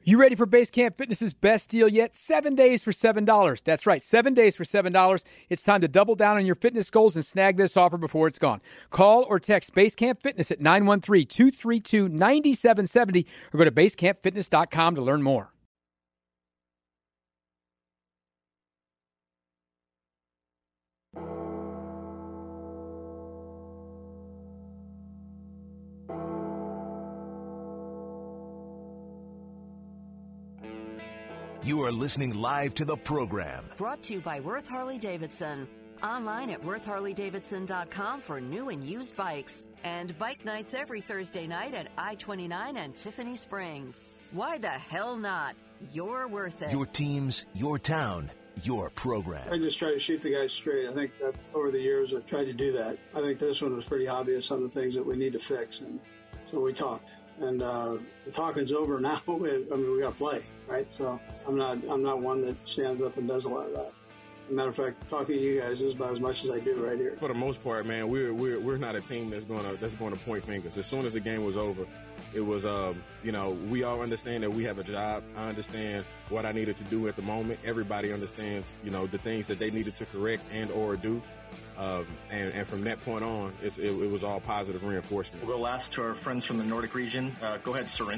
You ready for Base Camp Fitness's best deal yet? 7 days for $7. That's right, 7 days for $7. It's time to double down on your fitness goals and snag this offer before it's gone. Call or text Base Camp Fitness at 913-232-9770 or go to basecampfitness.com to learn more. You are listening live to the program. Brought to you by Worth Harley-Davidson. Online at worthharley-davidson.com for new and used bikes. And bike nights every Thursday night at I-29 and Tiffany Springs. Why the hell not? You're worth it. Your teams, your town, your program. I just try to shoot the guys straight. I think that over the years I've tried to do that. I think this one was pretty obvious on the things that we need to fix. And so we talked. And the talking's over now. I mean, we got to play, right? So I'm not one that stands up and does a lot of that. As a matter of fact, talking to you guys is about as much as I do right here. For the most part, man, we're not a team that's going to point fingers. As soon as the game was over, it was we all understand that we have a job. I understand what I needed to do at the moment. Everybody understands the things that they needed to correct and or do. And from that point on, it was all positive reinforcement. We'll go last to our friends from the Nordic region. Go ahead, Søren.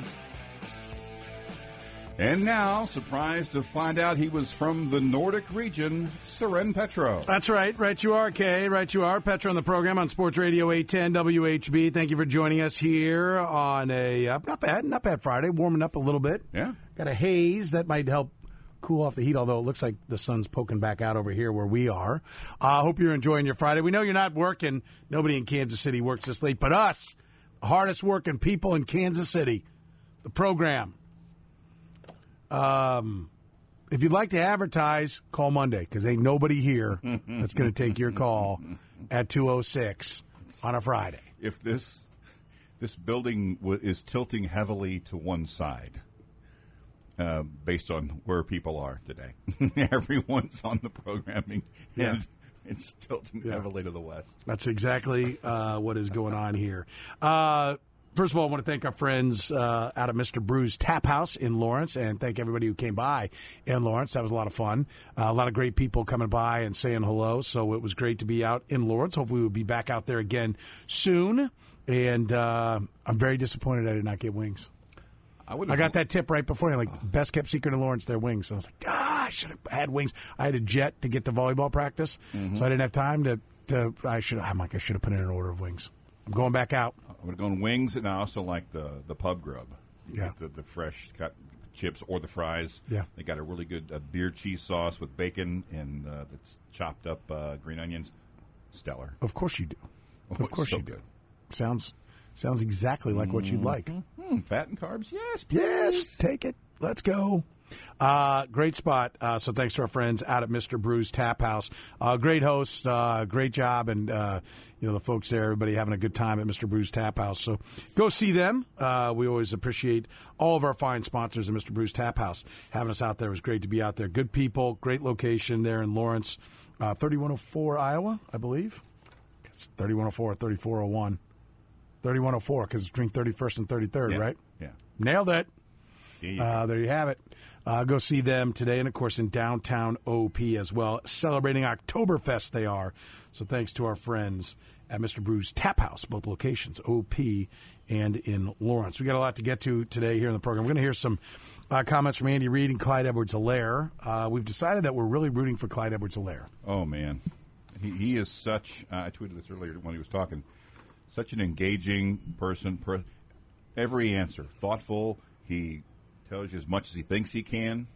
And now, surprised to find out he was from the Nordic region, Søren Petro. That's right. Right you are, Kay. Right you are. Petro on the program on Sports Radio 810 WHB. Thank you for joining us here on a not bad Friday, warming up a little bit. Yeah. Got a haze that might help cool off the heat, although it looks like the sun's poking back out over here where we are. I hope you're enjoying your Friday. We know you're not working. Nobody in Kansas City works this late, but us, the hardest working people in Kansas City, the program. If you'd like to advertise, call Monday, because ain't nobody here that's going to take your call at 2:06 on a Friday. If this building is tilting heavily to one side, based on where people are today, everyone's on the programming, and it's tilting heavily to the west. That's exactly what is going on here. First of all, I want to thank our friends out at Mr. Brew's Tap House in Lawrence, and thank everybody who came by in Lawrence. That was a lot of fun. A lot of great people coming by and saying hello, so it was great to be out in Lawrence. Hopefully we'll be back out there again soon, and I'm very disappointed I did not get wings. I got that tip right before, best kept secret in Lawrence, their wings. So I was like, I should have had wings. I had a jet to get to volleyball practice, so I didn't have time I should have put in an order of wings. I'm going back out. I'm going to go on wings, and I also like the pub grub. Yeah. The fresh cut chips or the fries. Yeah. They got a really good beer cheese sauce with bacon and that's chopped up green onions. Stellar. Of course you do. Of course so you do. Good. Sounds exactly like what you'd like. Fat and carbs, yes, please. Yes, take it. Let's go. Great spot. So thanks to our friends out at Mr. Brew's Tap House. Great host, great job, and the folks there, everybody having a good time at Mr. Brew's Tap House. So go see them. We always appreciate all of our fine sponsors at Mr. Brew's Tap House. Having us out there was great to be out there. Good people, great location there in Lawrence, 3104 Iowa, I believe. It's 3104 or 3401. 3104 because it's between 31st and 33rd, right? Yeah. Nailed it. There you have it. Go see them today, and, of course, in downtown OP as well. Celebrating Oktoberfest they are. So thanks to our friends at Mr. Brew's Tap House, both locations, OP and in Lawrence. We got a lot to get to today here in the program. We're going to hear some comments from Andy Reid and Clyde Edwards-Helaire. We've decided that we're really rooting for Clyde Edwards-Helaire. Oh, man. He is such, I tweeted this earlier when he was talking, such an engaging person. Every answer, thoughtful. He tells you as much as he thinks he can.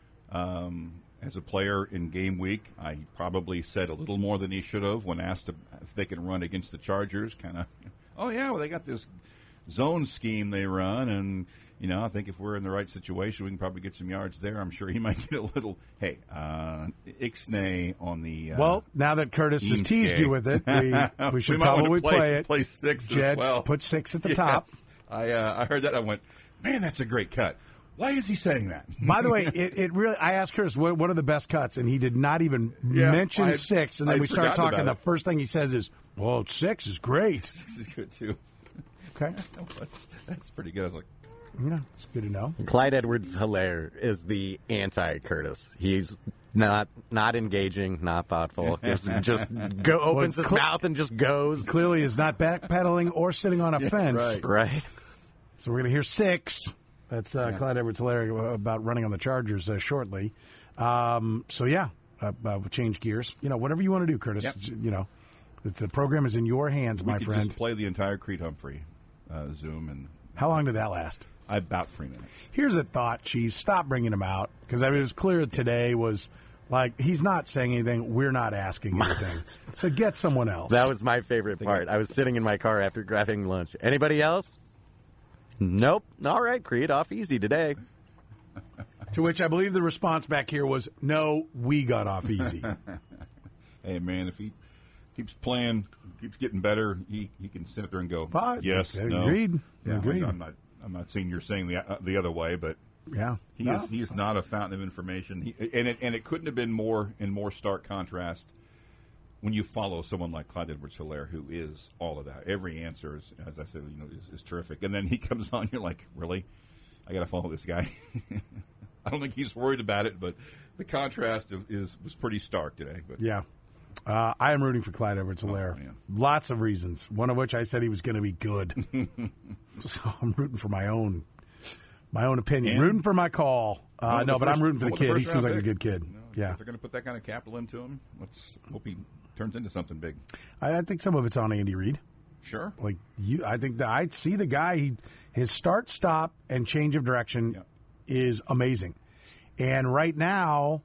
As a player in game week, I probably said a little more than he should have when asked if they can run against the Chargers. They got this zone scheme they run, and, I think if we're in the right situation, we can probably get some yards there. I'm sure he might get a little, ixnay on the well, now that Curtis has teased you with it, we should probably play it. Play 6 Jed, as well. Put 6 at the top. I heard that. I went, man, that's a great cut. Why is he saying that? By the way, it really. I asked Curtis, what are the best cuts, and he did not even mention 6. And then we start talking. The first thing he says is, "Well, 6 is great. 6 is good too." Okay, that's pretty good. I was like, It's good to know. Clyde Edwards-Helaire is the anti-Curtis. He's not engaging, not thoughtful. Just opens his mouth and just goes. Clearly is not backpedaling or sitting on a fence. Right. So we're going to hear 6. That's Clyde Edwards-Helaire about running on the Chargers shortly. We'll change gears. Whatever you want to do, Curtis. Yep. The program is in your hands, my friend. friend. Just play the entire Creed Humphrey Zoom. And how long did that last? About 3 minutes. Here's a thought, Chief. Stop bringing him out. Because it was clear today was like, he's not saying anything. We're not asking anything. So get someone else. That was my favorite part. I was sitting in my car after grabbing lunch. Anybody else? Nope. All right, Creed, off easy today. To which I believe the response back here was, no, we got off easy. Hey, man, if he keeps playing, keeps getting better, he can sit there and go, yes, no. Agreed. Yeah, Agreed. I'm not saying you're saying the other way, but he is not a fountain of information. And it couldn't have been more in more stark contrast when you follow someone like Clyde Edwards-Helaire, who is all of that. Every answer is, as I said, is terrific. And then he comes on, you're like, really? I got to follow this guy. I don't think he's worried about it, but the contrast was pretty stark today. But yeah. I am rooting for Clyde Edwards-Helaire. Lots of reasons, one of which I said he was going to be good. So I'm rooting for my own opinion. Rooting for my call. But I'm rooting for the kid. He seems like a good kid. If they're going to put that kind of capital into him, let's hope he turns into something big. I think some of it's on Andy Reid. Sure. I think that I see the guy. His start, stop, and change of direction is amazing. And right now,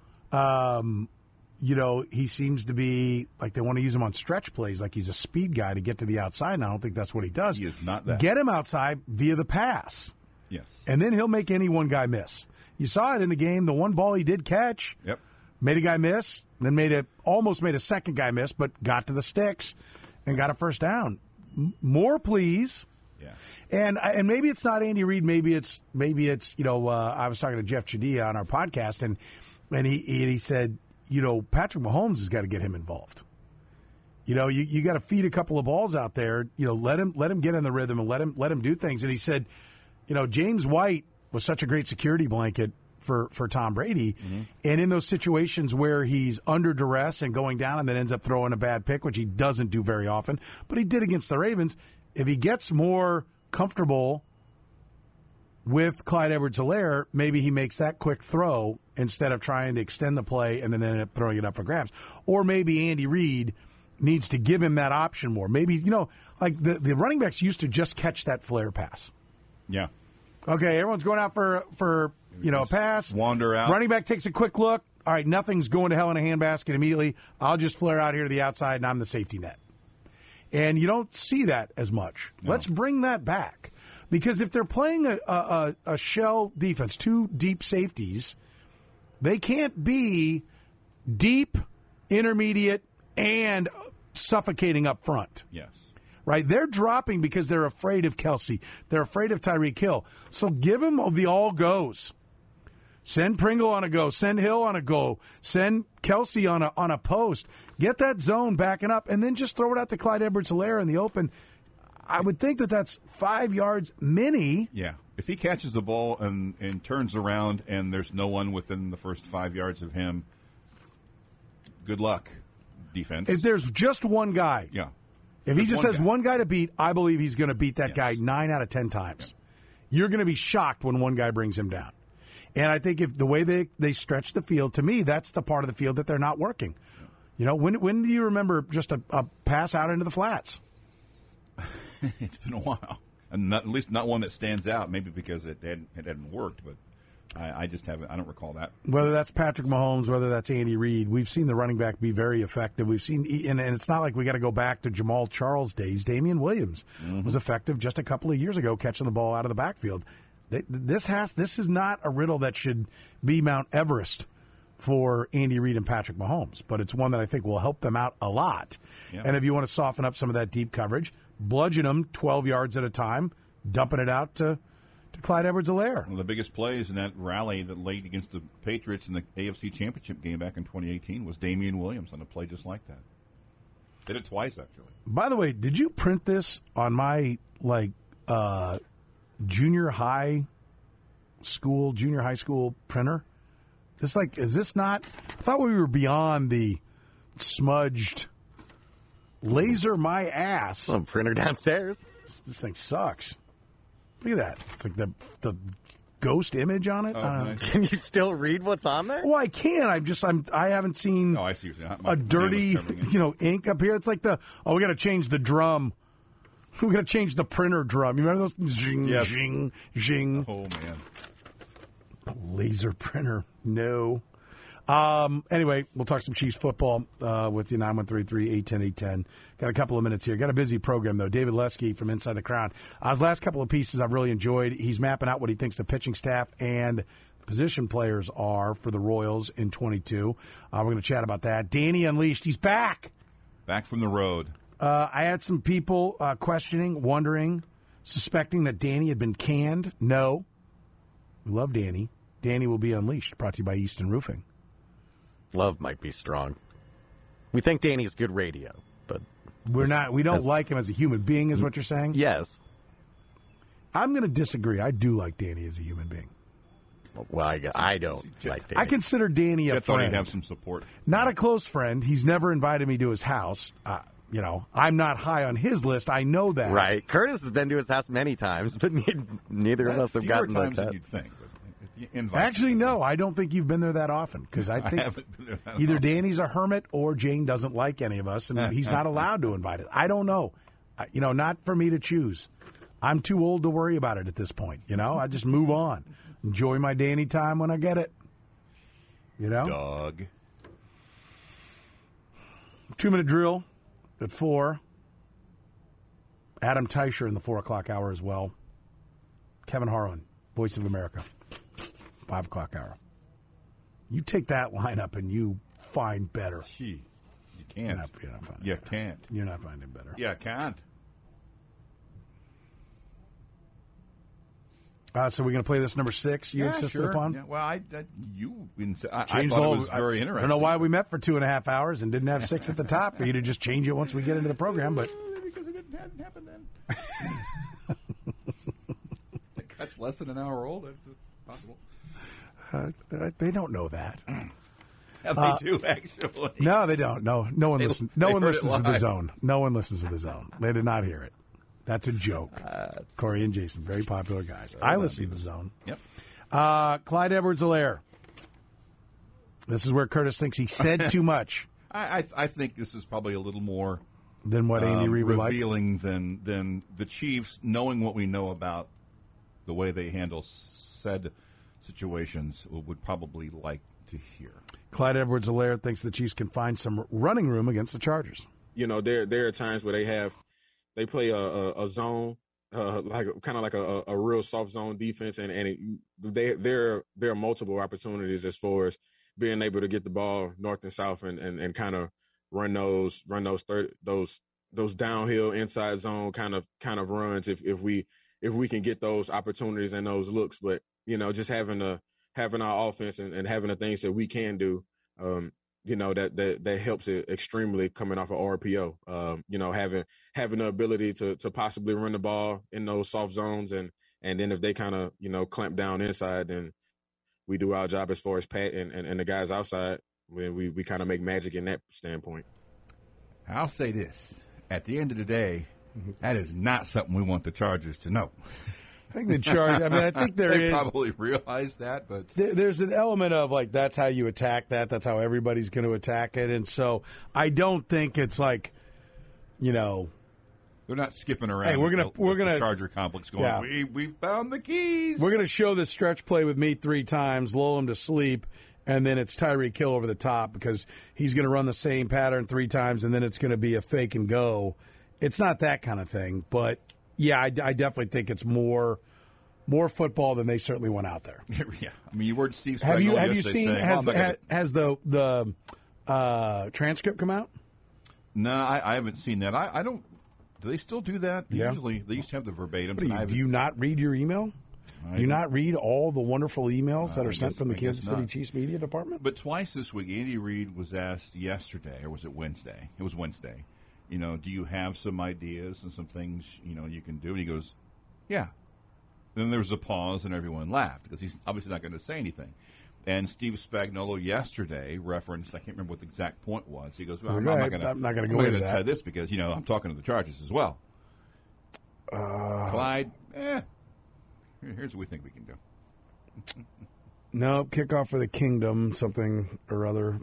he seems to be like they want to use him on stretch plays, like he's a speed guy to get to the outside. And I don't think that's what he does. He is not that. Get him outside via the pass. Yes. And then he'll make any one guy miss. You saw it in the game. The one ball he did catch. Yep. Made a guy miss, then almost made a second guy miss, but got to the sticks and got a first down. More, please. Yeah. And maybe it's not Andy Reid. Maybe it's I was talking to Jeff Chadilla on our podcast, and he said, Patrick Mahomes has got to get him involved. You got to feed a couple of balls out there. Let him get in the rhythm and let him do things. And he said, James White was such a great security blanket for Tom Brady. Mm-hmm. And in those situations where he's under duress and going down and then ends up throwing a bad pick, which he doesn't do very often, but he did against the Ravens, if he gets more comfortable with Clyde Edwards-Helaire, maybe he makes that quick throw instead of trying to extend the play and then end up throwing it up for grabs. Or maybe Andy Reid needs to give him that option more. Maybe, like the running backs used to just catch that flare pass. Yeah. Okay, everyone's going out for a pass. Wander out. Running back takes a quick look. All right, nothing's going to hell in a handbasket immediately. I'll just flare out here to the outside, and I'm the safety net. And you don't see that as much. No. Let's bring that back. Because if they're playing a shell defense, 2 deep safeties, they can't be deep, intermediate, and suffocating up front. Yes. Right? They're dropping because they're afraid of Kelsey. They're afraid of Tyreek Hill. So give them the all goes. Send Pringle on a go. Send Hill on a go. Send Kelsey on a post. Get that zone backing up, and then just throw it out to Clyde Edwards-Helaire in the open. I would think that's 5 yards mini. Yeah. If he catches the ball and turns around and there's no one within the first 5 yards of him, good luck, defense. If there's just one guy. Yeah. If he just has one guy to beat, I believe he's going to beat that guy 9 out of 10 times. Yeah. You're going to be shocked when one guy brings him down. And I think if the way they stretch the field, to me, that's the part of the field that they're not working. When do you remember just a pass out into the flats? It's been a while. And at least not one that stands out, maybe because it hadn't worked, but I just haven't. I don't recall that. Whether that's Patrick Mahomes, whether that's Andy Reid, we've seen the running back be very effective. We've seen, and it's not like we got to go back to Jamal Charles days. Damian Williams was effective just a couple of years ago catching the ball out of the backfield. This is not a riddle that should be Mount Everest for Andy Reid and Patrick Mahomes, but it's one that I think will help them out a lot. Yeah. And if you want to soften up some of that deep coverage, bludgeon them 12 yards at a time, dumping it out to Clyde Edwards-Helaire. One of the biggest plays in that rally that late against the Patriots in the AFC Championship game back in 2018 was Damian Williams on a play just like that. Did it twice, actually. By the way, did you print this on my junior high school printer. Is this not? I thought we were beyond the smudged laser my ass. Well, printer downstairs. This thing sucks. Look at that. It's like the ghost image on it. Nice. Can you still read what's on there? Well, I can. I haven't seen I see what you're saying. a dirty, ink up here. It's like we got to change the drum. We got to change the printer drum. You remember those? Zing, yes. zing, zing. Oh, man. Laser printer. No. Anyway, we'll talk some Chiefs football with you, 913-381-810. Got a couple of minutes here. Got a busy program, though. David Lesky from Inside the Crown. His last couple of pieces I've really enjoyed. He's mapping out what he thinks the pitching staff and position players are for the Royals in 22. We're going to chat about that. Danny Unleashed. He's back. Back from the road. I had some people questioning, wondering, suspecting that Danny had been canned. No. We love Danny. Danny will be unleashed. Brought to you by Easton Roofing. Love might be strong. We think Danny's good radio, but we don't like him as a human being, is what you're saying? Yes. I'm going to disagree. I do like Danny as a human being. Well, I don't like Danny. I consider Danny a Thought friend. he'd have some support. Not a close friend. He's never invited me to his house. I'm not high on his list. I know that. Right. Curtis has been to his house many times, but neither of us have gotten like that. Than you'd think. Actually, no. I don't think you've been there that often because I think either Danny's a hermit or Jane doesn't like any of us, and he's not allowed to invite us. I don't know. Not for me to choose. I'm too old to worry about it at this point. I just move on. Enjoy my Danny time when I get it. Dog. 2-minute drill at 4. Adam Teicher in the 4 o'clock hour as well. Kevin Harlan, Voice of America, 5 o'clock hour. You take that lineup and you find better. Gee, you can't. You're not finding better. Yeah, can't. So we're going to play this number 6 you insisted sure. upon? Yeah, well, I thought it was very interesting. I don't know why we met for 2.5 hours and didn't have 6 at the top for you to just change it once we get into the program, but because it hadn't happened then. That's less than an hour old. That's possible. They don't know that. Yeah, they do actually. No, they don't. No one listens. No one listens to the Zone. No one listens to the Zone. They did not hear it. That's a joke. Corey and Jason, very popular guys. I listen to the Zone. Yep. Clyde Edwards-Helaire. This is where Curtis thinks he said too much. I think this is probably a little more than what Andy Reid would like. Revealing than the Chiefs, knowing what we know about the way they handle said situations, would probably like to hear. Clyde Edwards-Helaire thinks the Chiefs can find some running room against the Chargers. There are times where they play a zone, like a real soft zone defense, and there are multiple opportunities as far as being able to get the ball north and south and kind of run those downhill inside zone kind of runs if we can get those opportunities and those looks. But just having our offense and having the things that we can do, that helps it extremely coming off of RPO. Having the ability to possibly run the ball in those soft zones, and then if they kind of clamp down inside, then we do our job as far as Pat and the guys outside. We kind of make magic in that standpoint. I'll say this: at the end of the day, that is not something we want the Chargers to know. I think the Chargers. I think they probably realize that, but there's an element of that's how you attack that. That's how everybody's going to attack it, and so I don't think it's they're not skipping around. Hey, we're gonna the Charger complex going. Yeah. We found the keys. We're gonna show this stretch play with me 3 times, lull him to sleep, and then it's Tyreek Hill over the top because he's going to run the same pattern 3 times, and then it's going to be a fake and go. It's not that kind of thing, but. Yeah, I definitely think it's more football than they certainly went out there. Yeah, I mean, you heard Steve. Have you seen? Has the transcript come out? No, I haven't seen that. I don't. Do they still do that? Yeah. Usually, they used to have the verbatim. Do you not read your email? Do you not read all the wonderful emails that are sent from the Kansas City Chiefs media department? But twice this week, Andy Reid was asked yesterday, or was it Wednesday? It was Wednesday. Do you have some ideas and some things, you can do? And he goes, yeah. then there was a pause, and everyone laughed because he's obviously not going to say anything. And Steve Spagnuolo yesterday referenced, I can't remember what the exact point was. He goes, well, I'm not going to go into that. This because, I'm talking to the Chargers as well. Clyde, here's what we think we can do. No, kickoff for the Kingdom, something or other.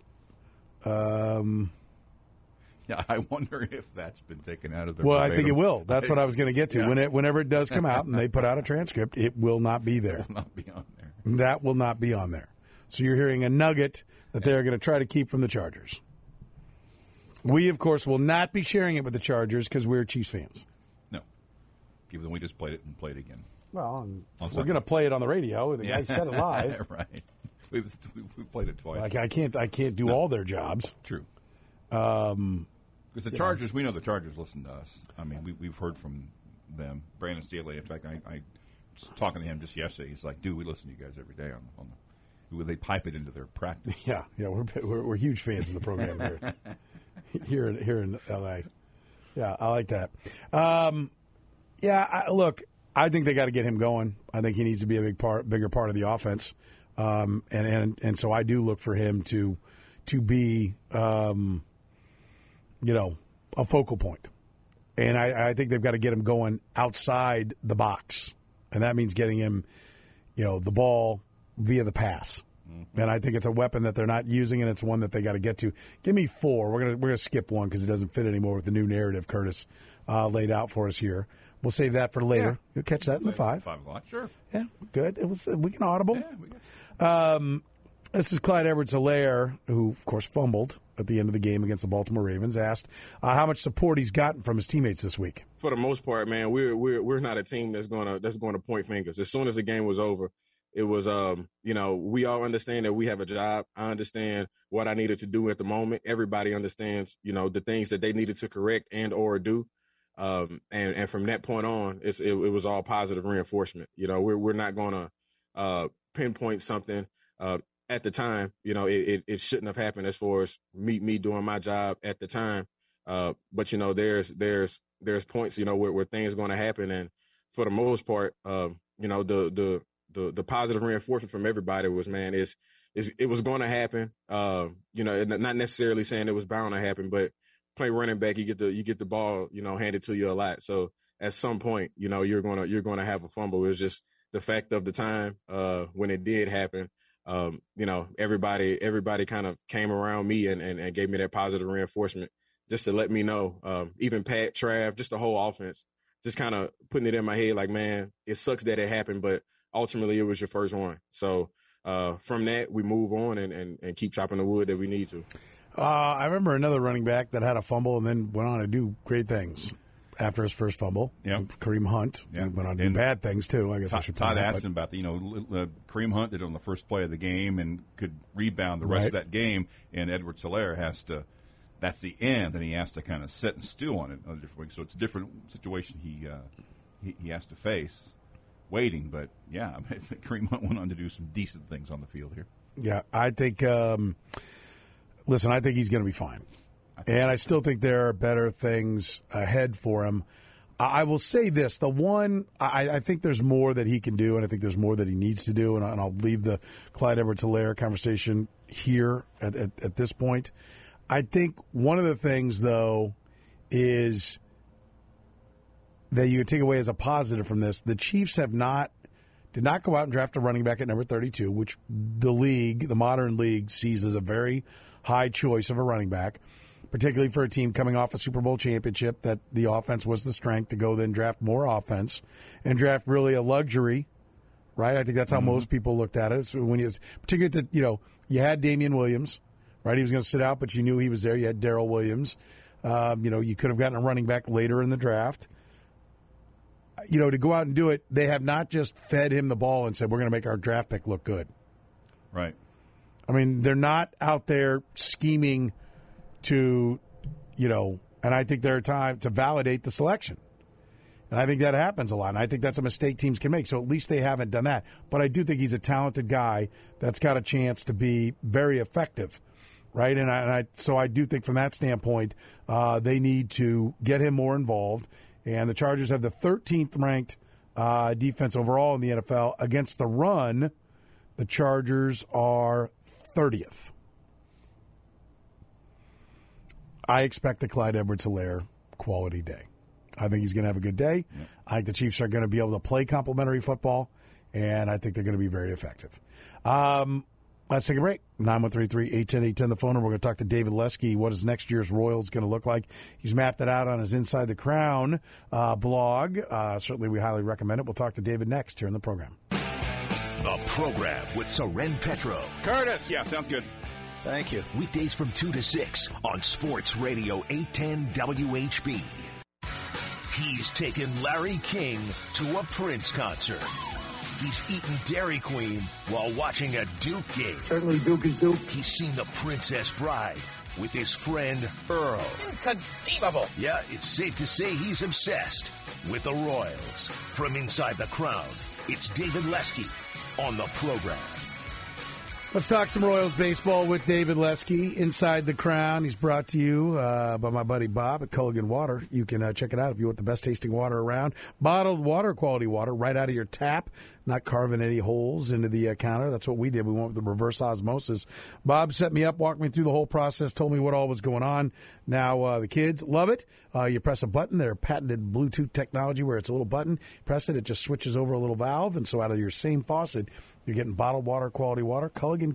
Yeah, I wonder if that's been taken out of the. Well, I think it will. That's what I was going to get to. Yeah. Whenever it does come out and they put out a transcript, it will not be there. It will not be on there. That will not be on there. So you're hearing a nugget that they're going to try to keep from the Chargers. We, of course, will not be sharing it with the Chargers because we're Chiefs fans. No. Even though we just played it and played it again. Well, we're going to play it on the radio. The guy said it live. Right. We've played it twice. I can't do all their jobs. True. Because the Chargers, we know the Chargers listen to us. I mean, we've heard from them. Brandon Staley, in fact, I was talking to him just yesterday. He's like, dude, we listen to you guys every day on they pipe it into their practice. Yeah, we're huge fans of the program here in L.A. Yeah, I like that. Look, I think they got to get him going. I think he needs to be a bigger part of the offense, and so I do look for him to be a focal point. And I think they've got to get him going outside the box, and that means getting him, the ball via the pass. Mm-hmm. And I think it's a weapon that they're not using, and it's one that they got to get to. Give me 4. We're gonna skip one because it doesn't fit anymore with the new narrative Curtis laid out for us here. We'll save that for later. Yeah. You'll catch that in the 5. 5 o'clock, sure. Yeah, good. We can audible. Yeah, this is Clyde Edwards-Helaire, who, of course, fumbled at the end of the game against the Baltimore Ravens, asked how much support he's gotten from his teammates this week. For the most part, man, we're not a team that's going to point fingers. As soon as the game was over, it was we all understand that we have a job. I understand what I needed to do at the moment. Everybody understands, the things that they needed to correct and or do. And from that point on, it was all positive reinforcement. We're not going to pinpoint something. At the time, it shouldn't have happened as far as me doing my job at the time. But there's points, where things are going to happen, and for the most part, the positive reinforcement from everybody was, man, it was going to happen. Not necessarily saying it was bound to happen, but play running back, you get the ball, handed to you a lot. So at some point, you're gonna have a fumble. It was just the fact of the time when it did happen. Everybody kind of came around me and gave me that positive reinforcement just to let me know. Even Pat, Trav, just the whole offense, just kind of putting it in my head like, man, it sucks that it happened, but ultimately it was your first one. So from that, we move on and keep chopping the wood that we need to. I remember another running back that had a fumble and then went on to do great things after his first fumble. Yep. Kareem Hunt went on to do bad things, too. I guess I should Todd asked him about Kareem Hunt did it on the first play of the game and could rebound the rest of that game, and Edwards-Helaire has to – that's the end, and he has to kind of sit and stew on it on a different way. So it's a different situation he has to face waiting. But, yeah, Kareem Hunt went on to do some decent things on the field here. Yeah, I think listen, I think he's going to be fine. I still think there are better things ahead for him. I will say this. I think there's more that he can do, and I think there's more that he needs to do, and I'll leave the Clyde Edwards-Helaire conversation here at this point. I think one of the things, though, is that you can take away as a positive from this. The Chiefs did not go out and draft a running back at number 32, which the modern league sees as a very high choice of a running back, particularly for a team coming off a Super Bowl championship that the offense was the strength to go then draft more offense and draft really a luxury, right? I think that's how most people looked at it. So particularly you had Damian Williams, right? He was going to sit out, but you knew he was there. You had Darrell Williams. You could have gotten a running back later in the draft. To go out and do it, they have not just fed him the ball and said, we're going to make our draft pick look good. Right. I mean, they're not out there scheming to, and I think there are times to validate the selection. And I think that happens a lot. And I think that's a mistake teams can make. So at least they haven't done that. But I do think he's a talented guy that's got a chance to be very effective, right? So I do think from that standpoint, they need to get him more involved. And the Chargers have the 13th ranked defense overall in the NFL. Against the run, the Chargers are 30th. I expect a Clyde Edwards-Helaire quality day. I think he's going to have a good day. Yep. I think the Chiefs are going to be able to play complementary football, and I think they're going to be very effective. Let's take a break. 913-810-810, the phone number. We're going to talk to David Lesky. What is next year's Royals going to look like? He's mapped it out on his Inside the Crown blog. Certainly, we highly recommend it. We'll talk to David next here in the program. The program with Soren Petro. Curtis. Yeah, sounds good. Thank you. Weekdays from 2 to 6 on Sports Radio 810 WHB. He's taken Larry King to a Prince concert. He's eaten Dairy Queen while watching a Duke game. Certainly Duke is Duke. He's seen The Princess Bride with his friend Earl. Inconceivable. Yeah, it's safe to say he's obsessed with the Royals. From Inside the Crown, it's David Lesky on the program. Let's talk some Royals baseball with David Lesky. Inside the Crown. He's brought to you by my buddy Bob at Culligan Water. You can check it out if you want the best tasting water around. Bottled water, quality water, right out of your tap, not carving any holes into the counter. That's what we did. We went with the reverse osmosis. Bob set me up, walked me through the whole process, told me what all was going on. Now the kids love it. You press a button, their patented Bluetooth technology where it's a little button. You press it, it just switches over a little valve, and so out of your same faucet, you're getting bottled water, quality water.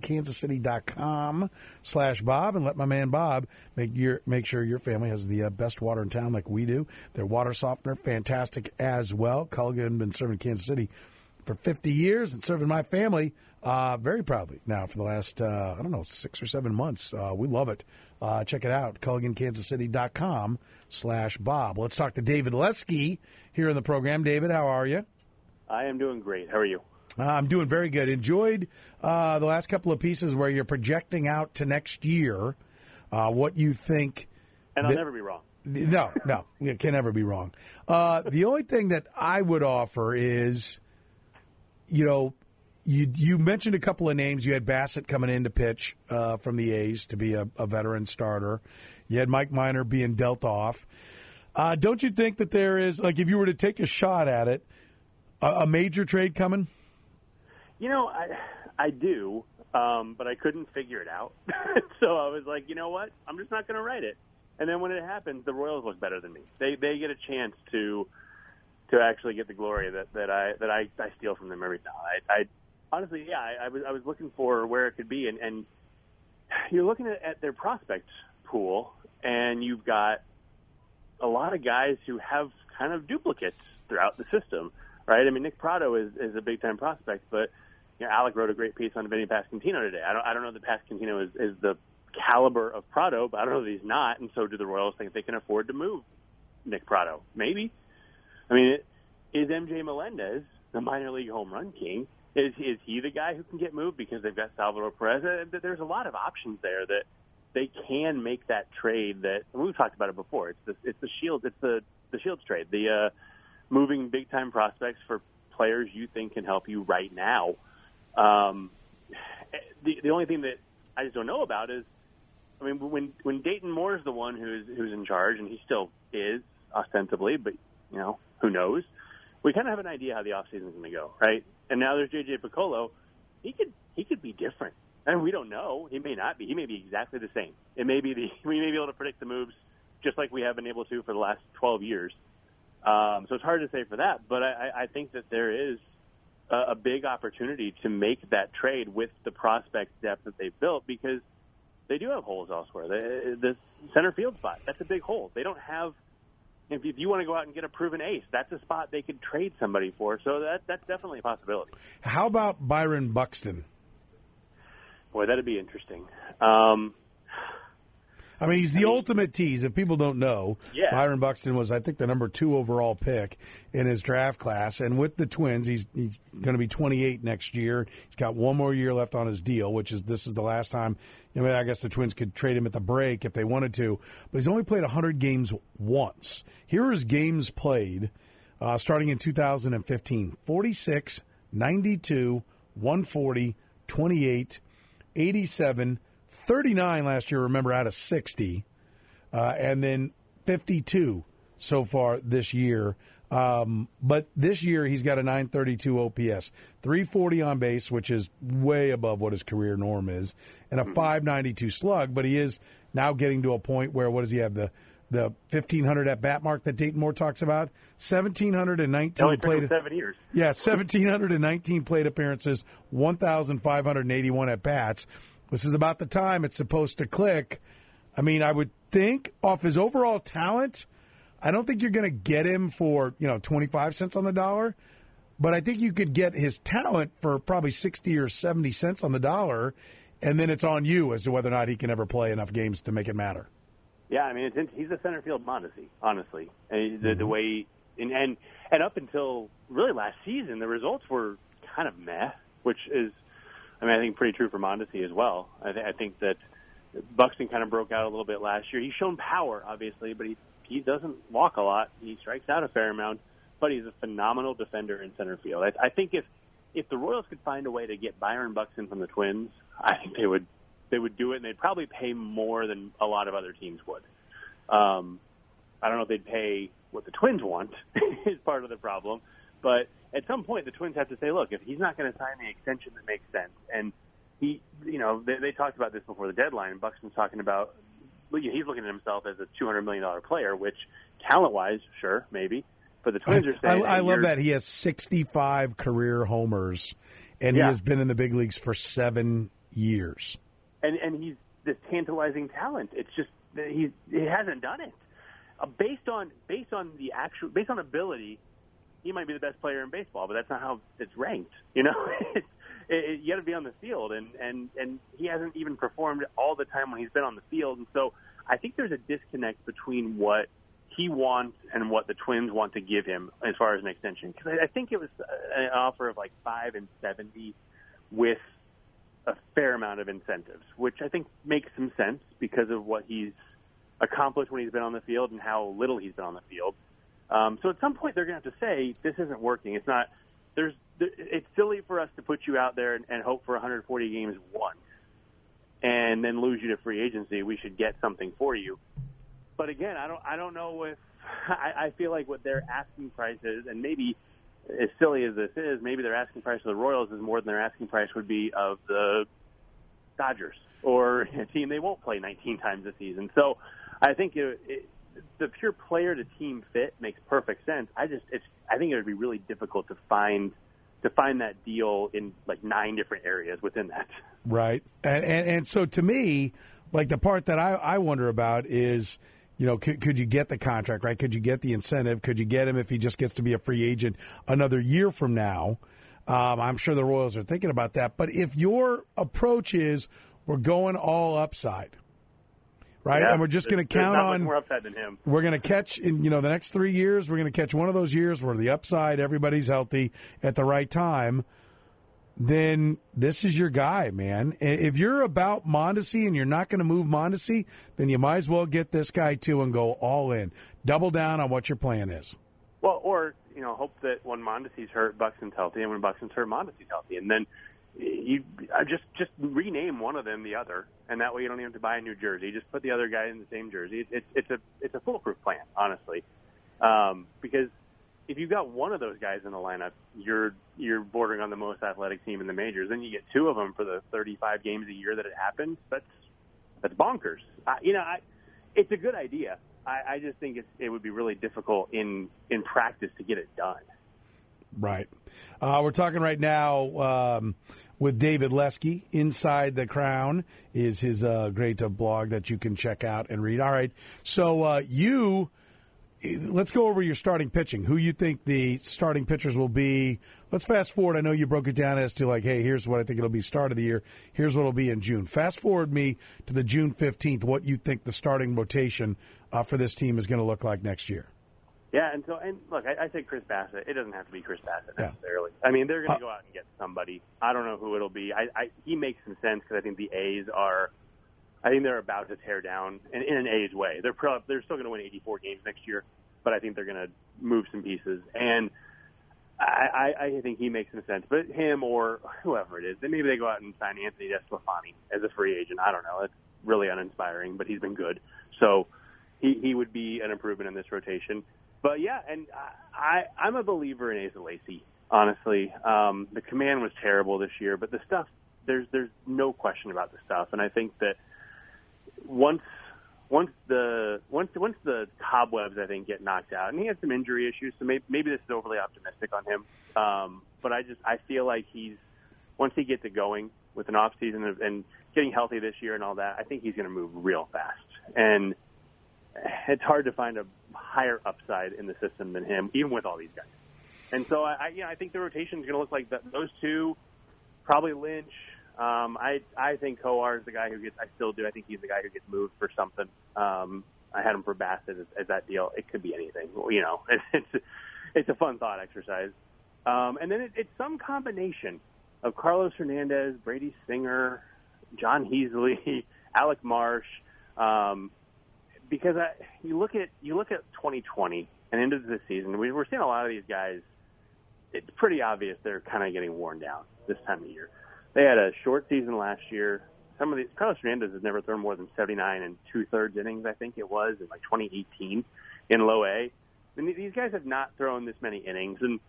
CulliganKansasCity.com/Bob, and let my man Bob make sure your family has the best water in town like we do. Their water softener, fantastic as well. Culligan been serving Kansas City for 50 years and serving my family very proudly now for the last, 6 or 7 months. We love it. Check it out, CulliganKansasCity.com/Bob. Let's talk to David Lesky here in the program. David, how are you? I am doing great. How are you? I'm doing very good. Enjoyed the last couple of pieces where you're projecting out to next year what you think. And I'll never be wrong. No, you can never be wrong. The only thing that I would offer is, you mentioned a couple of names. You had Bassett coming in to pitch from the A's to be a veteran starter. You had Mike Minor being dealt off. Don't you think that there is, like, if you were to take a shot at it, a major trade coming? I do, but I couldn't figure it out. So I was like, you know what? I'm just not going to write it. And then when it happens, the Royals look better than me. They get a chance to actually get the glory that I steal from them every time. I honestly, I was looking for where it could be, and you're looking at their prospect pool, and you've got a lot of guys who have kind of duplicates throughout the system, right? I mean, Nick Prado is a big-time prospect, but Alec wrote a great piece on Vinny Pasquantino today. I don't know that Pasquantino is the caliber of Prado, but I don't know that he's not, and so do the Royals think they can afford to move Nick Prado? Maybe. I mean, is MJ Melendez the minor league home run king? Is he the guy who can get moved because they've got Salvador Perez? There's a lot of options there that they can make that trade. That we've talked about it before. It's the Shields. It's the Shields trade. The moving big time prospects for players you think can help you right now. The only thing that I just don't know about is, I mean, when Dayton Moore is the one who's in charge, and he still is ostensibly, but who knows? We kind of have an idea how the offseason is going to go, right? And now there's J.J. Piccolo. He could be different, and we don't know. He may not be. He may be exactly the same. We may be able to predict the moves just like we have been able to for the last 12 years. So it's hard to say for that, but I think that there is a big opportunity to make that trade with the prospect depth that they've built, because they do have holes elsewhere. The center field spot, that's a big hole. They don't have, if you want to go out and get a proven ace, that's a spot they could trade somebody for. So that's definitely a possibility. How about Byron Buxton? Boy, that'd be interesting. I mean, he's the ultimate tease. If people don't know, Byron Buxton was, I think, the number 2 overall pick in his draft class. And with the Twins, he's going to be 28 next year. He's got one more year left on his deal, this is the last time. I guess the Twins could trade him at the break if they wanted to. But he's only played 100 games once. Here are his games played starting in 2015. 46, 92, 140, 28, 87, 39 last year, remember, out of 60, and then 52 so far this year. But this year he's got a 932 OPS, 340 on base, which is way above what his career norm is, and a 592 slug. But he is now getting to a point where, what does he have, the 1,500 at bat mark that Dayton Moore talks about? 1,719 played 7 years. Yeah, 1,719 plate appearances, 1,581 at bats. This is about the time it's supposed to click. I mean, I would think off his overall talent, I don't think you're going to get him for 25 cents on the dollar, but I think you could get his talent for probably 60 or 70 cents on the dollar, and then it's on you as to whether or not he can ever play enough games to make it matter. Yeah, I mean, he's a center field Mondesi, honestly. And the way and up until really last season, the results were kind of meh, which is, I mean, I think pretty true for Mondesi as well. I think that Buxton kind of broke out a little bit last year. He's shown power, obviously, but he doesn't walk a lot. He strikes out a fair amount, but he's a phenomenal defender in center field. I think if the Royals could find a way to get Byron Buxton from the Twins, I think they would do it, and they'd probably pay more than a lot of other teams would. I don't know if they'd pay what the Twins want is part of the problem, but at some point the Twins have to say, look, if he's not going to sign the extension that makes sense, and they talked about this before the deadline, and Buxton's talking about, he's looking at himself as a $200 million player, which talent-wise, sure, maybe, but the Twins are saying... I love that he has 65 career homers, and he has been in the big leagues for 7 years. And he's this tantalizing talent. It's just he hasn't done it. Based on ability, he might be the best player in baseball, but that's not how it's ranked. You got to be on the field, and he hasn't even performed all the time when he's been on the field. And so I think there's a disconnect between what he wants and what the Twins want to give him as far as an extension. Because I think it was an offer of like $5 and $70 with a fair amount of incentives, which I think makes some sense because of what he's accomplished when he's been on the field and how little he's been on the field. So at some point they're going to have to say, this isn't working. It's not. It's silly for us to put you out there and hope for 140 games once and then lose you to free agency. We should get something for you. But again, I don't know if I feel like what their asking price is, and maybe as silly as this is, maybe their asking price of the Royals is more than their asking price would be of the Dodgers or a team they won't play 19 times a season. So I think the pure player to team fit makes perfect sense. I think it would be really difficult to find that deal in like 9 different areas within that. Right. And so to me, like the part that I wonder about is, could you get the contract, right? Could you get the incentive? Could you get him if he just gets to be a free agent another year from now? I'm sure the Royals are thinking about that. But if your approach is we're going all upside, right? Yeah, and we're just going to count on more upside than him. We're going to catch in the next 3 years. We're going to catch one of those years where the upside, everybody's healthy at the right time. Then this is your guy, man. If you're about Mondesi and you're not going to move Mondesi, then you might as well get this guy too and go all in. Double down on what your plan is. Well, or hope that when Mondesi's hurt, Buxton's healthy, and when Buxton's hurt, Mondesi's healthy, and then you just rename one of them the other, and that way you don't even have to buy a new jersey. Just put the other guy in the same jersey. It's a foolproof plan, honestly, because if you've got one of those guys in the lineup, you're bordering on the most athletic team in the majors. Then you get 2 of them for the 35 games a year that it happens. That's bonkers. It's a good idea. I just think it would be really difficult in practice to get it done. Right. We're talking right now with David Leske. Inside the Crown is his great blog that you can check out and read. All right. So let's go over your starting pitching. Who you think the starting pitchers will be. Let's fast forward. I know you broke it down as to like, hey, here's what I think it'll be start of the year. Here's what it'll be in June. Fast forward me to the June 15th, what you think the starting rotation for this team is going to look like next year. Yeah, and look, I say Chris Bassett. It doesn't have to be Chris Bassett necessarily. Yeah. I mean, they're going to go out and get somebody. I don't know who it'll be. He makes some sense because I think the A's they're about to tear down in an A's way. They're still going to win 84 games next year, but I think they're going to move some pieces. And I think he makes some sense. But him or whoever it is, then maybe they go out and sign Anthony DeSclafani as a free agent. I don't know. It's really uninspiring, but he's been good. So he would be an improvement in this rotation. But yeah, and I'm a believer in Asa Lacy. Honestly, the command was terrible this year, but the stuff there's no question about the stuff, and I think that once the cobwebs I think get knocked out, and he had some injury issues, so maybe this is overly optimistic on him. But I feel like once he gets it going with an off season and getting healthy this year and all that, I think he's going to move real fast. And it's hard to find a higher upside in the system than him, even with all these guys. And so I think the rotation is going to look like those two, probably Lynch. I think Kowar is the guy who gets. I still do. I think he's the guy who gets moved for something. I had him for Bassett as that deal. It could be anything. You know, it's a fun thought exercise. And then it's some combination of Carlos Hernandez, Brady Singer, John Heasley, Alec Marsh. Because you look at 2020 and into this season, we're seeing a lot of these guys. It's pretty obvious they're kind of getting worn down this time of year. They had a short season last year. Some of these, Carlos Hernandez has never thrown more than 79 2/3 innings, I think it was, in like 2018 in low A. And these guys have not thrown this many innings, and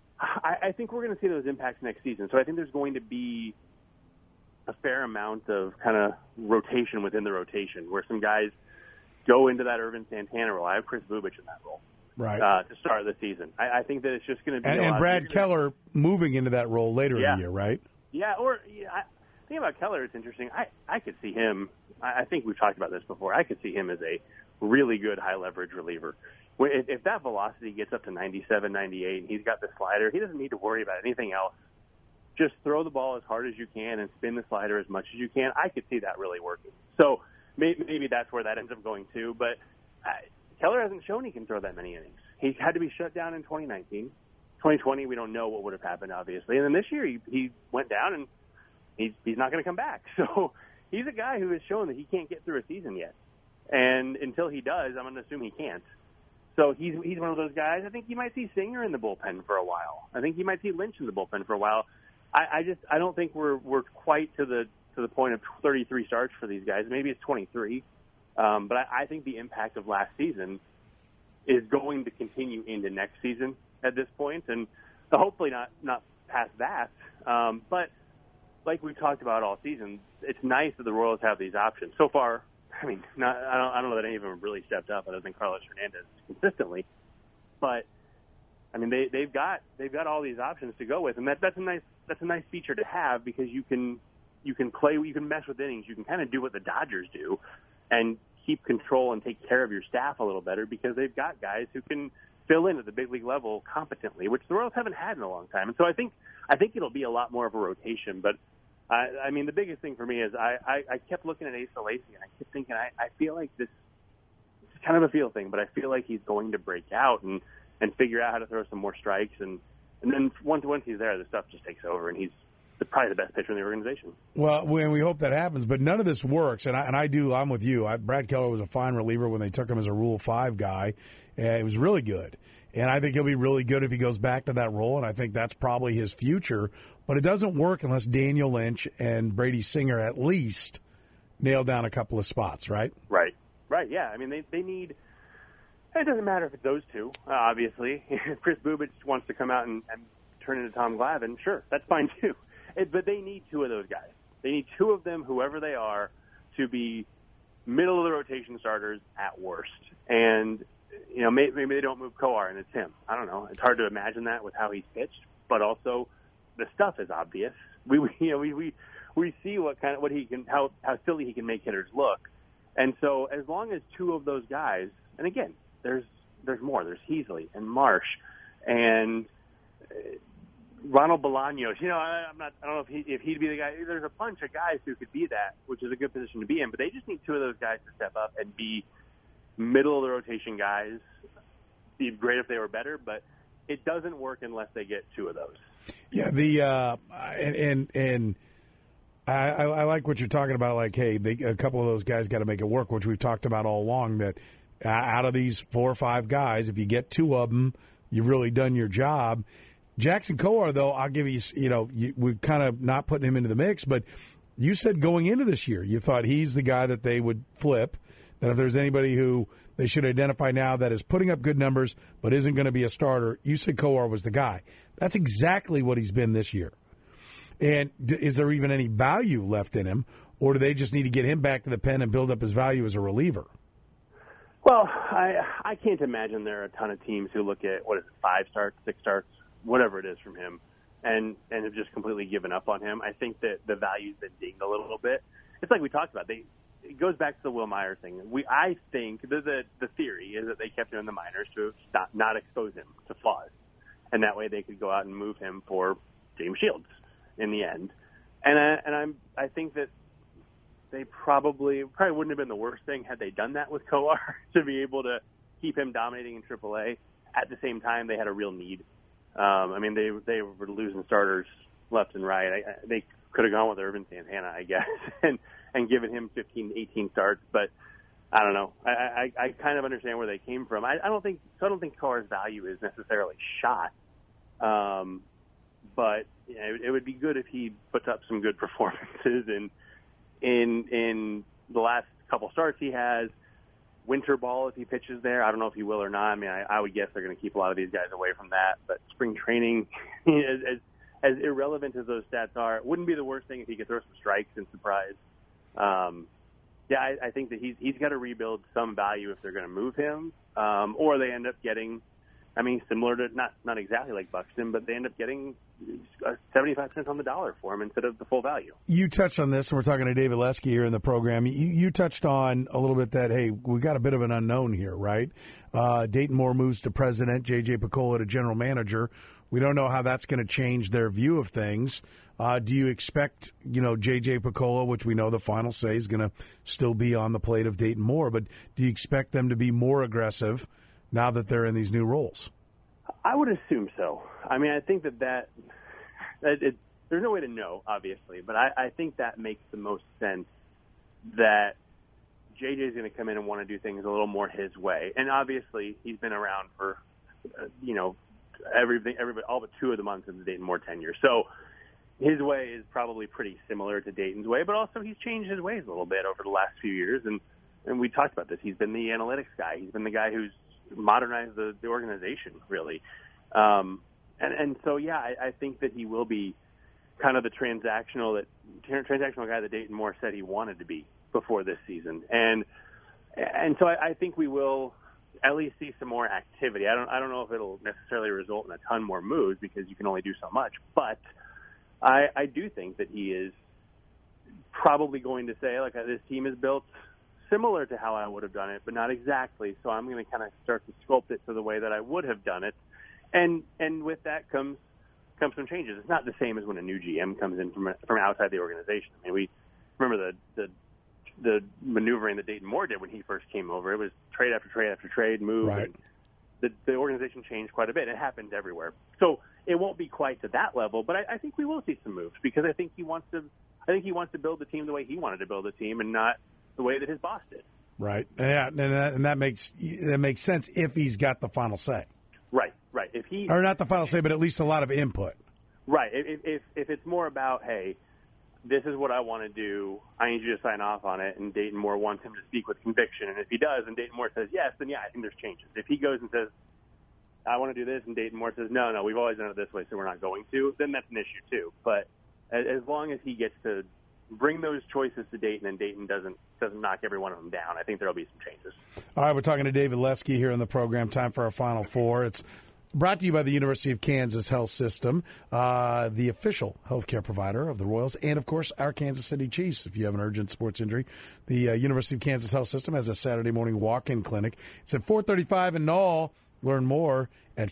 I think we're going to see those impacts next season. So I think there's going to be a fair amount of kind of rotation within the rotation, where some guys go into that Irvin Santana role. I have Chris Bubich in that role. Right. To start the season. I think that it's just going to be and Brad Keller moving into that role later in the year, right? Yeah, I think about Keller, it's interesting. I could see him, I think we've talked about this before, I could see him as a really good high-leverage reliever. If that velocity gets up to 97, 98, and he's got the slider, he doesn't need to worry about anything else. Just throw the ball as hard as you can and spin the slider as much as you can. I could see that really working. So maybe that's where that ends up going too, but Keller hasn't shown he can throw that many innings. He had to be shut down in 2019. 2020, we don't know what would have happened, obviously. And then this year, he went down, and he's not going to come back. So he's a guy who has shown that he can't get through a season yet. And until he does, I'm going to assume he can't. So he's one of those guys. I think you might see Singer in the bullpen for a while. I think you might see Lynch in the bullpen for a while. I don't think we're quite to the point of 33 starts for these guys. Maybe it's 23. But I think the impact of last season is going to continue into next season at this point, and hopefully not past that. But like we've talked about all season, it's nice that the Royals have these options. So far, I mean, I don't know that any of them have really stepped up other than Carlos Hernandez consistently. But I mean, they've got all these options to go with, and that's a nice feature to have, because you can mess with innings. You can kind of do what the Dodgers do and keep control and take care of your staff a little better, because they've got guys who can fill in at the big league level competently, which the Royals haven't had in a long time. And so I think it'll be a lot more of a rotation. But I mean, the biggest thing for me is I kept looking at Asa Lacy, and I kept thinking I feel like this is kind of a feel thing, but I feel like he's going to break out and figure out how to throw some more strikes, and then once he's there, the stuff just takes over, and he's probably the best pitcher in the organization. Well, we hope that happens, but none of this works, and I'm with you. Brad Keller was a fine reliever when they took him as a Rule 5 guy, and it was really good. And I think he'll be really good if he goes back to that role, and I think that's probably his future. But it doesn't work unless Daniel Lynch and Brady Singer at least nail down a couple of spots, right? Right, yeah. I mean, they need – it doesn't matter if it's those two, obviously. If Chris Bubich wants to come out and turn into Tom Glavine, sure, that's fine too. But they need two of those guys. They need two of them, whoever they are, to be middle of the rotation starters at worst. And you know, maybe they don't move Kowar and it's him. I don't know. It's hard to imagine that with how he's pitched, but also the stuff is obvious. We see what he can, how silly he can make hitters look. And so as long as two of those guys, and again, there's more. There's Heasley and Marsh and Ronald Bolaños. You know, I don't know if he'd be the guy. There's a bunch of guys who could be that, which is a good position to be in. But they just need two of those guys to step up and be middle of the rotation guys. It'd be great if they were better, but it doesn't work unless they get two of those. Yeah, I like what you're talking about. Like, hey, a couple of those guys got to make it work, which we've talked about all along. That out of these 4 or 5 guys, if you get two of them, you've really done your job. Jackson Kowar, though, I'll give you, we're kind of not putting him into the mix, but you said going into this year, you thought he's the guy that they would flip, that if there's anybody who they should identify now that is putting up good numbers but isn't going to be a starter, you said Kowar was the guy. That's exactly what he's been this year. And is there even any value left in him, or do they just need to get him back to the pen and build up his value as a reliever? Well, I can't imagine there are a ton of teams who look at, 5 starts, 6 starts, whatever it is from him, and have just completely given up on him. I think that the value's been dinged a little bit. It's like we talked about. It goes back to the Will Myers thing. I think the theory is that they kept him in the minors to not expose him to flaws, and that way they could go out and move him for James Shields in the end. And I think that they probably wouldn't have been the worst thing had they done that with Kowar to be able to keep him dominating in AAA. At the same time, they had a real need. I mean, they were losing starters left and right. They could have gone with Irvin Santana, I guess, and given him 15, 18 starts. But I don't know. I kind of understand where they came from. I don't think Kowar's value is necessarily shot. But you know, it would be good if he puts up some good performances in the last couple starts he has. Winter ball, if he pitches there, I don't know if he will or not. I mean, I would guess they're going to keep a lot of these guys away from that. But spring training, as irrelevant as those stats are, it wouldn't be the worst thing if he could throw some strikes and surprise. I think that he's got to rebuild some value if they're going to move him, or they end up getting, I mean, similar to not exactly like Buxton, but they end up getting 75 cents on the dollar for him instead of the full value. You touched on this, and we're talking to David Lesky here in the program. You touched on a little bit that, hey, we got a bit of an unknown here, right? Dayton Moore moves to president, J.J. Picola to general manager. We don't know how that's going to change their view of things. Do you expect, J.J. Picola, which we know the final say is going to still be on the plate of Dayton Moore, but do you expect them to be more aggressive now that they're in these new roles? I would assume so. I mean, I think that there's no way to know, obviously, but I think that makes the most sense that JJ is going to come in and want to do things a little more his way. And obviously, he's been around for, everything, all but 2 of the months of the Dayton Moore tenure. So his way is probably pretty similar to Dayton's way, but also he's changed his ways a little bit over the last few years. And we talked about this. He's been the analytics guy. He's been the guy who's modernized the organization, really. And so, yeah, I think that he will be kind of the transactional guy that Dayton Moore said he wanted to be before this season. And so I think we will at least see some more activity. I don't know if it'll necessarily result in a ton more moves because you can only do so much, but I do think that he is probably going to say, like, this team is built similar to how I would have done it, but not exactly. So I'm going to kind of start to sculpt it to the way that I would have done it. And with that comes some changes. It's not the same as when a new GM comes in from outside the organization. I mean, we remember the maneuvering that Dayton Moore did when he first came over. It was trade after trade after trade, move. Right. And the organization changed quite a bit. It happens everywhere. So it won't be quite to that level, but I think we will see some moves because I think he wants to build the team the way he wanted to build the team and not the way that his boss did. Right. Yeah, and that makes sense if he's got the final say. Right. If he or not the final say, but at least a lot of input. Right. If it's more about, hey, this is what I want to do, I need you to sign off on it, and Dayton Moore wants him to speak with conviction, and if he does, and Dayton Moore says yes, then yeah, I think there's changes. If he goes and says, I want to do this, and Dayton Moore says, no, we've always done it this way, so we're not going to, then that's an issue too. But as long as he gets to bring those choices to Dayton, and Dayton doesn't knock every one of them down, I think there will be some changes. All right, we're talking to David Lesky here in the program. Time for our Final Four. It's brought to you by the University of Kansas Health System, the official healthcare provider of the Royals, and, of course, our Kansas City Chiefs. If you have an urgent sports injury, the University of Kansas Health System has a Saturday morning walk-in clinic. It's at 435 in Knoll. Learn more at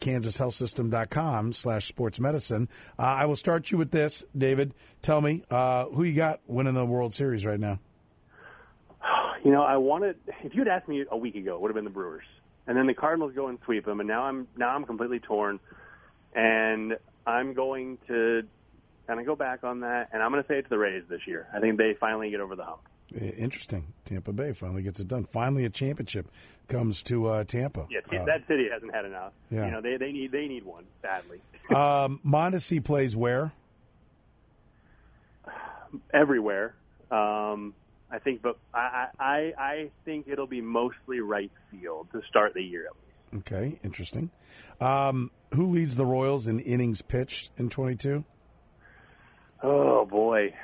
kansashealthsystem.com/sportsmedicine. I will start you with this, David. Tell me, who you got winning the World Series right now? If you had asked me a week ago, it would have been the Brewers. And then the Cardinals go and sweep them, and now I'm completely torn. And I'm going to kind of go back on that, and I'm going to say it's the Rays this year. I think they finally get over the hump. Interesting. Tampa Bay finally gets it done. Finally a championship comes to Tampa. Yeah, that city hasn't had enough. Yeah. They need one badly. Mondesi plays where? Everywhere. I I think, but I think it'll be mostly right field to start the year at least. Okay, interesting. Who leads the Royals in innings pitched in 22? Oh boy,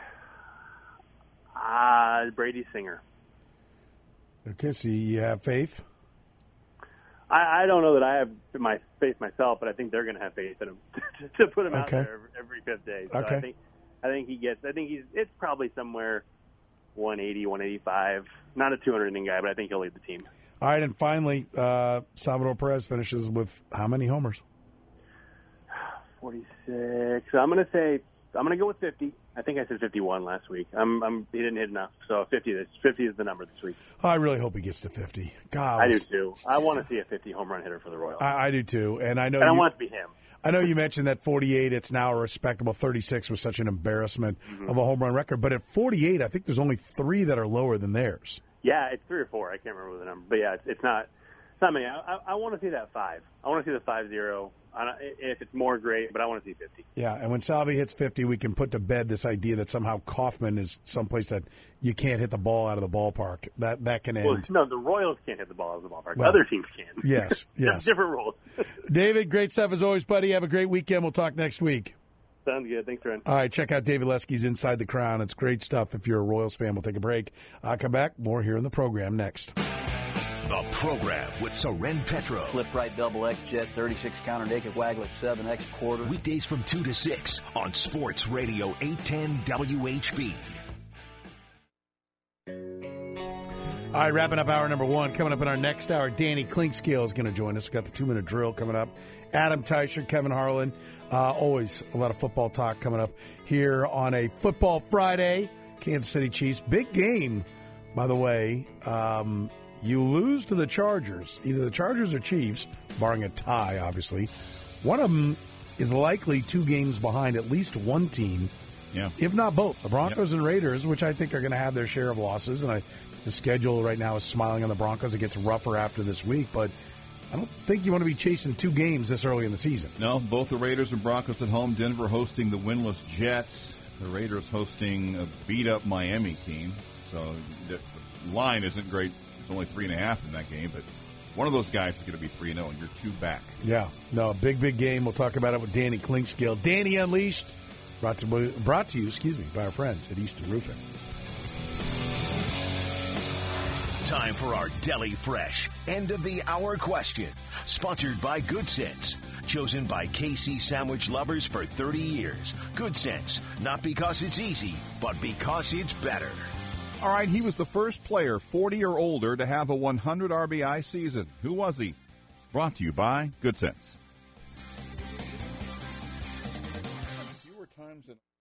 Brady Singer. Okay, so you have faith? I don't know that I have my faith myself, but I think they're going to have faith in him to put him out there every fifth day. So okay. I think it's probably somewhere 180, 185. Not a 200 inning guy, but I think he'll lead the team. All right, and finally, Salvador Perez finishes with how many homers? 46. I'm going to go with 50. I think I said 51 last week. He didn't hit enough, so 50 is the number this week. I really hope he gets to 50. God, I do too. I want to see a 50 home run hitter for the Royals. I do too, and I know. I want it to be him. I know you mentioned that 48. It's now a respectable 36 was such an embarrassment of a home run record, but at 48, I think there's only 3 that are lower than theirs. Yeah, it's 3 or 4. I can't remember the number, but yeah, it's not many. I want to see that 5. I want to see the 5-0. If it's more, great, but I want to see 50. Yeah, and when Salvi hits 50, we can put to bed this idea that somehow Kaufman is someplace that you can't hit the ball out of the ballpark. That can end. Well, no, the Royals can't hit the ball out of the ballpark. Well, other teams can. Yes. Different rules. David, great stuff as always, buddy. Have a great weekend. We'll talk next week. Sounds good. Thanks, Trent. All right, check out David Lesky's Inside the Crown. It's great stuff. If you're a Royals fan, we'll take a break. I'll come back. More here in the program next. The program with Soren Petro. Flip right double X jet, 36 counter naked waglet 7X quarter. Weekdays from 2 to 6 on Sports Radio 810 WHB. All right, wrapping up hour number 1. Coming up in our next hour, Danny Klinkskill is going to join us. We've got the 2-minute drill coming up. Adam Teicher, Kevin Harlan. Always a lot of football talk coming up here on a Football Friday. Kansas City Chiefs. Big game, by the way. You lose to the Chargers, either the Chargers or Chiefs, barring a tie, obviously. One of them is likely 2 games behind at least one team, if not both. The Broncos and Raiders, which I think are going to have their share of losses. And the schedule right now is smiling on the Broncos. It gets rougher after this week, but I don't think you want to be chasing 2 games this early in the season. No, both the Raiders and Broncos at home. Denver hosting the winless Jets. The Raiders hosting a beat-up Miami team. So the line isn't great. It's only 3.5 in that game, but one of those guys is going to be 3-0, and you're 2 back. Yeah, no, big game. We'll talk about it with Danny Klinkskill. Danny Unleashed, brought to you, by our friends at Easton Roofing. Time for our Deli Fresh end of the hour question, sponsored by Good Sense, chosen by KC sandwich lovers for 30 years. Good Sense, not because it's easy, but because it's better. All right, he was the first player 40 or older to have a 100 RBI season. Who was he? Brought to you by Good Sense. Fewer times than